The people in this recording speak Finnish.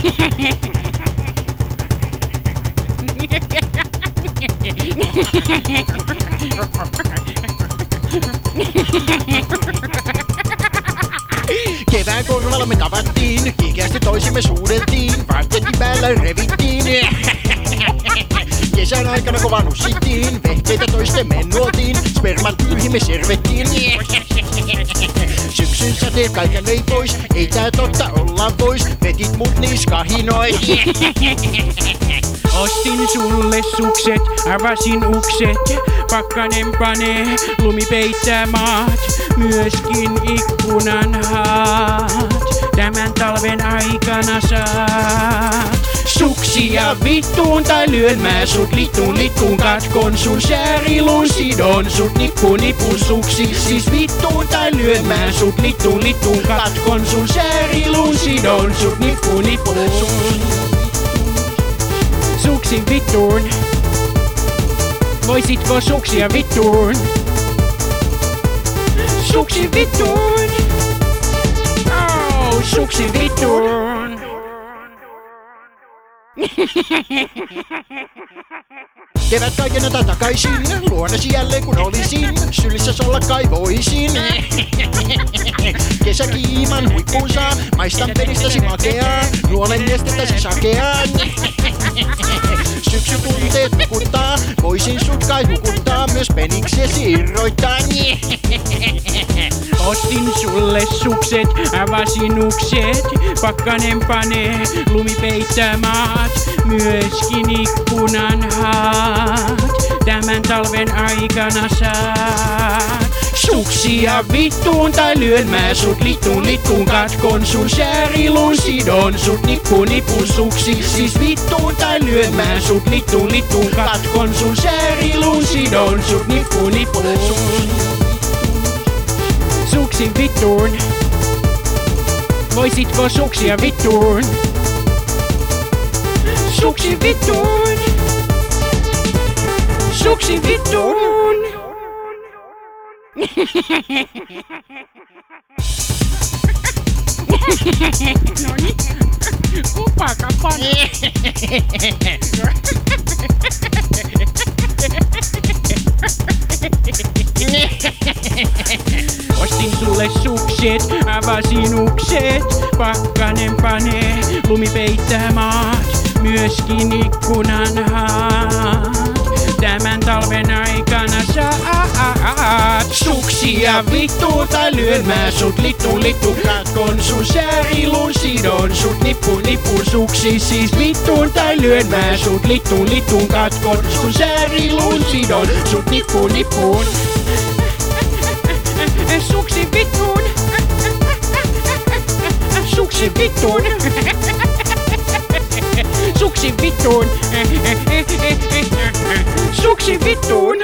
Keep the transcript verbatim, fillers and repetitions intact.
Kevään korvalla me tavattiin, kiikeästi toisimme suudeltiin, vaatteetin päällä revittiin. Kesän aikana kova nussittiin, vehkeitä toistemme nuotiin, spermat pyyhimme servettiin. Syksyn säteet kaiken vei pois, ei tää totta olla pois, vetit mut niskahinoi. Ostin sulle sukset, avasin ukset, pakkanen panee, lumi peittää maat, myöskin ikkunan haat, tämän talven aikana saat. Suksia vittuun tai lyön mä sut littuun littuun, katkon sun sääriluun, sidon sut nippuun nippuun suksi. Siis vittuun tai lyön mä sut littuun littuun, katkon sun sääriluun, sidon sut nippuun nippuun. Suksi vittuun. Voisitko suksia vittuun? Suksi vittuun. Oh, suksi vittuun. Kevät kaikenata takaisin, luonasi jälleen kun olisin, sylissä olla kai voisin. Kesäkiiman huippuun saa, maistan pelistäsi makeaa, nuolen nestettäsi sakeaa. Syksytunteet nukuttaa, voisin sut kai hukuttaa, myös peniksesi irroittaa. Ostin sulle sukset, avasin ukset, pakkanen panee, lumi peittää maat, myöskin ikkunan haat, tämän talven aikana saat. Suksia vittuun tai lyön mä sut littuun littuun, katkon sun sääriluun, sidon sut nippuun nippuun suksi. Siis vittuun tai lyön mä sut littuun littuun, katkon sun sääriluun, sidon sut nippuun nippuun. Suksi vittuun. Voisitko suksia vittuun? Suksi vittuun. Suksi vittuun. Noniin. Kupakapan. Ostin sulle sukset, avasin ukset, pakkanen panee, lumi peittää maat, myöskin ikkunan haat, tämän talven aikana saat. Suksia vittuun tai lyön mä sut littuun littuun, katkon sun sääriluun, sidon sut nippuun nippuun suksi. Siis vittuun tai lyön mä sut littuun littuun, katkon sun sääriluun, sidon sut nippuun nippuun. Suksi vittuun. Suksi vittuun. Suksi vittuun. Suksi vittuun.